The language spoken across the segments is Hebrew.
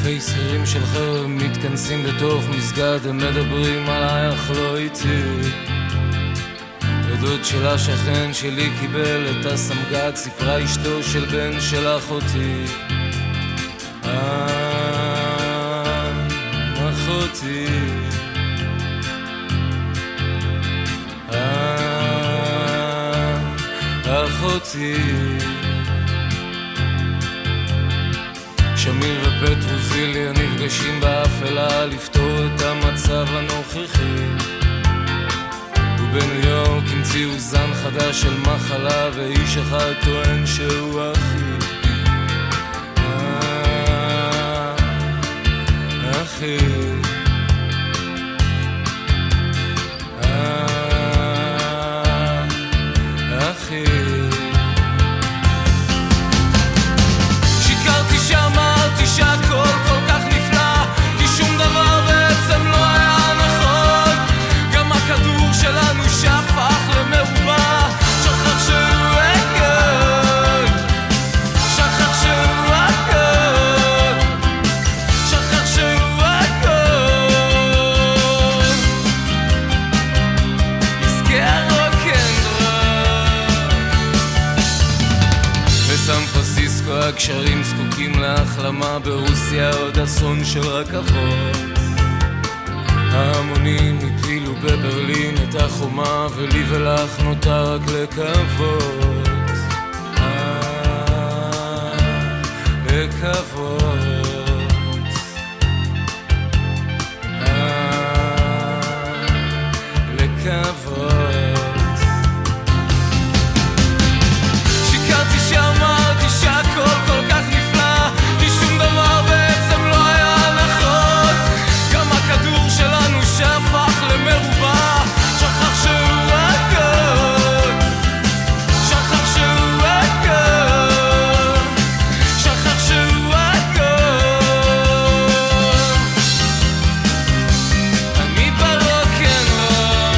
אלפי שכירים של חרב מתכנסים בתוך מסגד, הם מדברים עליי אך לא איתי. הדוד של השכן שלי קיבל את הסמג"ד, סיפרה אשתו של בן של אחותי. אחותי, אחותי. שמיר ופטרוזיליה נפגשים באפלה לפתור את המצב הנוכחי, ובניו יורק המציאו זן חדש של מחלה, ואיש אחד טוען שהוא אחי. אחי, אחי. שיקרתי שאמרתי שהכל כל כך נפלא, כי שום דבר בעצם לא היה נכון. גם הכדור שלנו שהפך למרובע שכח שהוא הכל, שכח שהוא הכל, שכח שהוא הכל. נזכר בסן פרנסיסקו הקשרים זקוקים להחלמה, ברוסיה עוד אסון של רכבות. ההמונים הפילו בברלין את החומה, ולי ולך נותר רק לקוות, לקוות, לקוות. שיקרתי שאמרתי שהכל כל כך נפלא, כי שום דבר בעצם לא היה נכון. גם הכדור שלנו שהפך למרובע שכח שהוא הכל, שכח שהוא הכל, שכח שהוא הכל. אני ברוקנרול.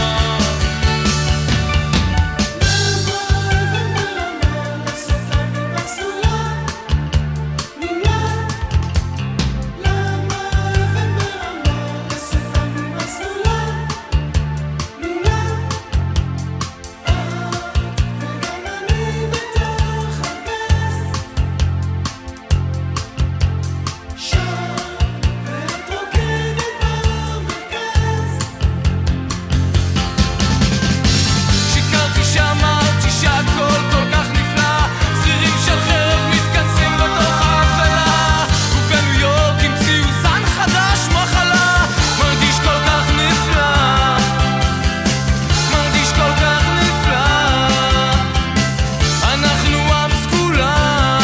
שיקרתי שאמרתי שהכל כל כך נפלא, שכירים של חרב מתכנסים בתוך האפלה, ובניו יורק המציאו זן חדש מחלה. מרגיש כל כך נפלא, מרגיש כל כך נפלא. אנחנו עם סגולה,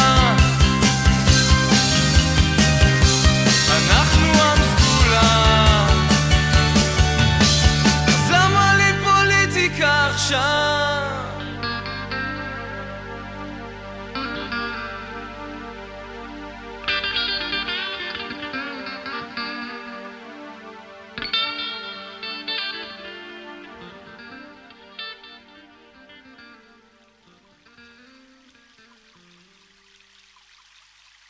אנחנו עם סגולה. אז למה לי פוליטיקה עכשיו?